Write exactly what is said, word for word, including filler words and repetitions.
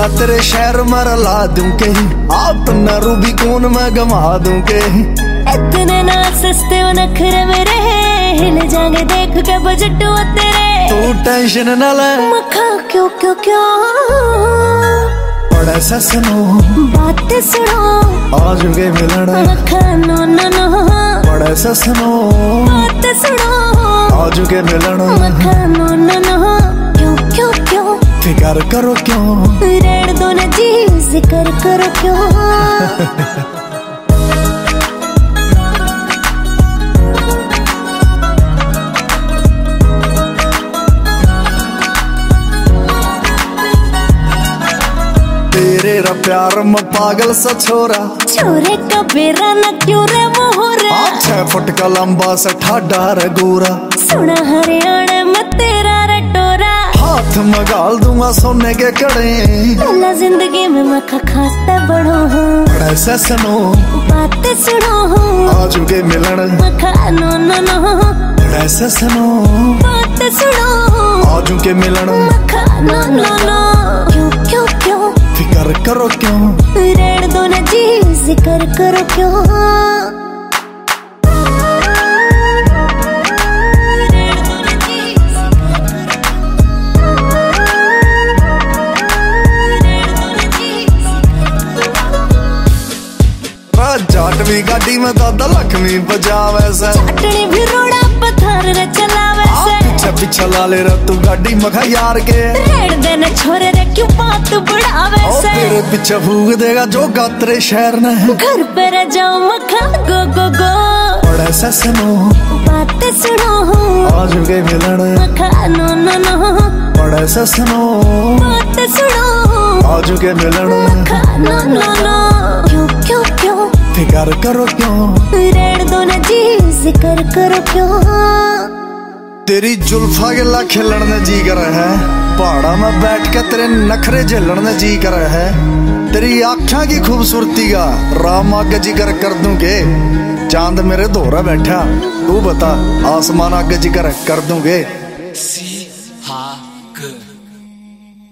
दूंगा तेरे शहर मर ला दूं कहीं, आप न रूबी कौन मैं गवा दूं कहीं। इतने ना सस्ते हो नखरे मेरे, हिल जाएंगे देख के बजट तेरे। तू टेंशन न ले मखा क्यों क्यों क्यों, बड़ा ससनो बात सुनो, आज के मिलन मखा नो नो नो, बड़ा ससनो बात सुनो, आज के मिलन मखा नो नो नो। क्यों क्यों क्यों फिकर करो क्यों, रेड़ दो न जी जिक्र करो क्यों। तेरे रा प्यार में पागल सा छोरा, छोरे का बेरा न क्यों रे मोहरा, छह फुट का लंबा सा ठाडा रे गोरा। सुना हरियाणा में तेरा रटोरा, हाथ में गाल दूंगा सोने के कड़े, पहला जिंदगी में मखा खास्ता बढ़ो हूँ। बड़ा ससनो बात सुनो हूँ, आज के मिलन मखा नो नो नो, बड़ा ससनो बात सुनो, आज के मिलन मखा नो नो नो। क्यों क्यों क्यों फिकर करो क्यों, रेड़ दो न जी जिक्र करो क्यों। जाट भी गाड़ी में दादा लक्ष्मी बजावे से, चाटनी भी रोड़ा पत्थर रे चलावे से, पीछे पीछे लाले रे तू गाड़ी मखा यार के, रेड़ देने छोरे रे क्यों बात बढ़ावे से, तेरे पीछे फूक देगा जो गात्रे शहर ने, घर पे रह जाओ मखा गो गो गो। बड़ा ससनो बात सुनो, आज के मिलन मखा नो नो नो, बड़ा ससनो बात सुनो, आज के मिलन मखा नो नो नो। क्यों क्यों क्यों फिकर करो क्यों, रेड़ दो न जी जिक्र करो क्यों। तेरी जुल्फा के ला खेलन ने जी कर है, पहाड़ा में बैठ के तेरे नखरे झेलन ने जी कर है, तेरी आँखों की खूबसूरती का राम आगे जिक्र कर दूं के, चांद मेरे धोरा बैठा तू बता आसमान आगे जिक्र कर दूंगे। सी हा ग